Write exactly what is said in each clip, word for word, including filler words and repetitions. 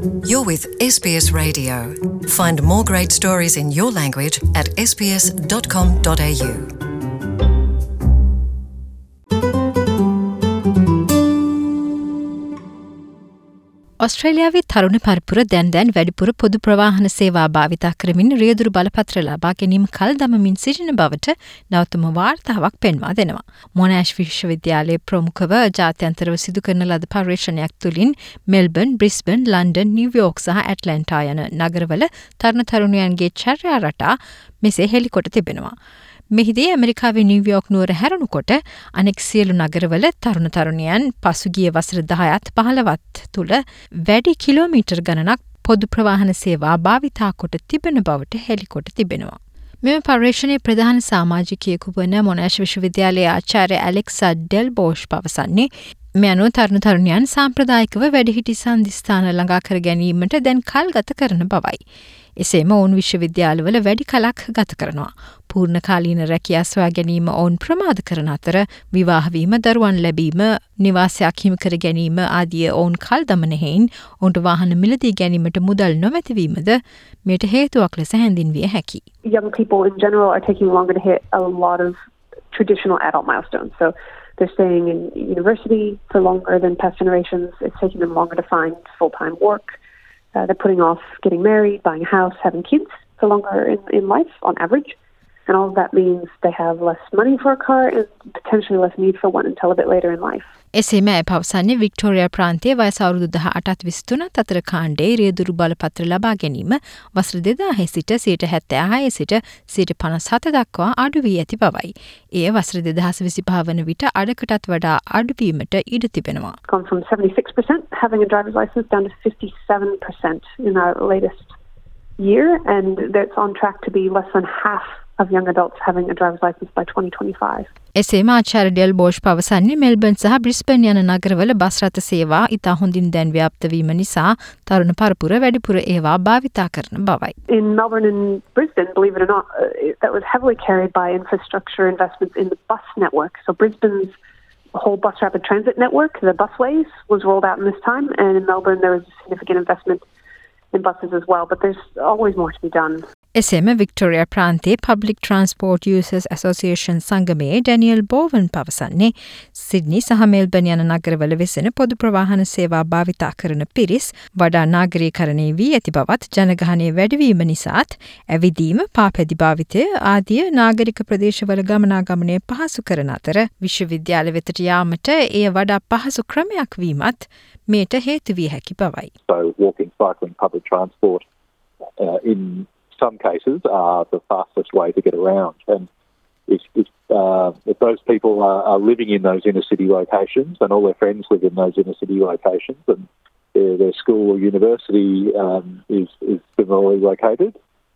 You're with S B S Radio. Find more great stories in your language at s b s dot com dot a u. ඔස්ට්‍රේලියාවේ තරුණ පරපුර දැන් දැන් වැඩිපුර පොදු ප්‍රවාහන සේවා භාවිතා කරමින් රියදුරු බලපත්‍ර ලබා ගැනීම කල් දමමින් සිටින බවට නවතම වාර්තාවක් පෙන්වා දෙනවා. මොනාෂ් විශ්වවිද්‍යාලයේ ප්‍රමුඛව ජාත්‍යන්තරව සිදු කරන ලද පර්යේෂණයක් තුළින් මෙල්බර්න්, බ්‍රිස්බන්, ලන්ඩන්, නිව්යෝක් සහ ඇට්ලැන්ටා යන නගරවල තරුණ තරුණියන්ගේ චර්යා රටා මෙසේ හෙළිකොට තිබෙනවා. මෙහිදී ඇමරිකාවේ නිව්යෝක් නුවර හැරුණුකොට අනෙක් සියලු නගරවල තරුණ තරුණියන් පසුගිය වසර දහයත් පහළවත් තුළ වැඩි කිලෝමීටර් ගණනක් පොදු ප්‍රවාහන සේවා භාවිතා කොට තිබෙන බවට හෙළිකොට තිබෙනවා. මෙම පර්යේෂණයේ ප්‍රධාන සමාජිකයෙකු වන මොනාෂ් විශ්වවිද්‍යාලයේ ආචාර්ය ඇලෙක්සා ඩෙල් බෝෂ් පවසන්නේ මේ අනුව තරුණ තරුණියන් සාම්ප්‍රදායිකව වැඩිහිටි සන්ධිස්ථාන ළඟා කර ගැනීමට දැන් කල් ගත කරන බවයි. එසේම ඔවුන් විශ්වවිද්‍යාලවල වැඩි කලක් ගත කරනවා. පූර්ණකාලීන රැකියා සොයා ගැනීම ඔවුන් ප්‍රමාද කරන අතර විවාහ වීම, දරුවන් ලැබීම, නිවාසයක් හිමි කර ගැනීම ආදී ඔවුන් කල් දමන හේයින් ඔවුන්ට වාහන මිලදී ගැනීමට මුදල් නොමැතිවීමද මෙයට හේතුවක් ලෙස හැඳින්විය හැකියි. Young people in general are taking longer to hit a lot of traditional adult milestones. So they're staying in university for longer than past generations. It's taking them longer to find full-time work. Uh, they're putting off getting married, buying a house, having kids for longer in, in life on average. And all of that means they have less money for a car and potentially less need for one until a bit later in life. එසේම ඇය පවසන්නේ Victoria ප්‍රාන්තයේ වයස අවුරුදු දහඅටත් විසිතුනත් අතර කාණ්ඩයේ රියදුරු බලපත්‍ර ලබා ගැනීම වසර දෙදාහේ සිට සියයට හැත්තෑහය සිට සියයට පනස් හත දක්වා අඩු වී ඇති බවයි. එය වසර දෙදහස් විසිපහ වන විට අඩකටත් වඩා අඩු වීමට ඉඩ තිබෙනවා. Gone from seventy-six percent having a driver's license down to fifty-seven percent in our latest year, and that's on track to be less than half of young adults having a driver's license by twenty twenty-five. එසේම ආචාර්ය ඩෙල් බෝෂ් පවසන්නේ Melbourne සහ Brisbane යන නගරවල bus රථ සේවා ඉතා හොඳින් දැන් ව්‍යාප්ත වීම නිසා තරුණ පරපුර වැඩිපුර ඒවා භාවිතා කරන බවයි. In Melbourne and Brisbane, believe it or not, uh, that was heavily carried by infrastructure investments in the bus network. So Brisbane's whole bus rapid transit network, the busways, was rolled out in this time, and in Melbourne there was a significant investment in buses as well, but there's always more to be done. එසේම Victoria ප්‍රාන්තයේ Public Transport Users Association සංගමයේ Daniel Bowen පවසන්නේ Sydney සහ Melbourne යන නගරවල වෙසෙන පොදු ප්‍රවාහන සේවා භාවිතා කරන පිරිස් වඩා නාගරීකරණය වී ඇති බවත් ජනගහනය වැඩිවීම නිසාත් ඇවිදීම, පාපැදි භාවිතය ආදිය නාගරික ප්‍රදේශවල ගමනාගමනය පහසු කරන අතර විශ්වවිද්‍යාල වෙතට යාමට එය වඩා පහසු ක්‍රමයක් වීමත් මෙයට හේතු විය හැකි බවයි. So walking, cycling, public transport uh, in some cases are the fastest way to get around. And if, if, uh, if those people are, are living in those inner city locations and all their friends live in those inner city locations and their, their school or university um, is, is similarly located,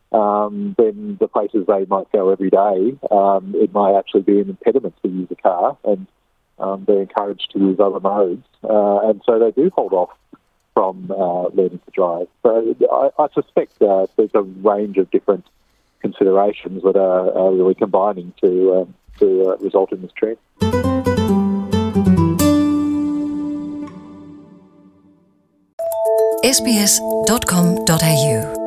um, then the places they might go every day, um, it might actually be an impediment to use a car, and um, they're encouraged to use other modes. Uh, and so they do hold off from uh, learning to drive. So I, I suspect uh, there's a range of different considerations that are, are really combining to, um, to uh, result in this trend. s b s dot com dot a u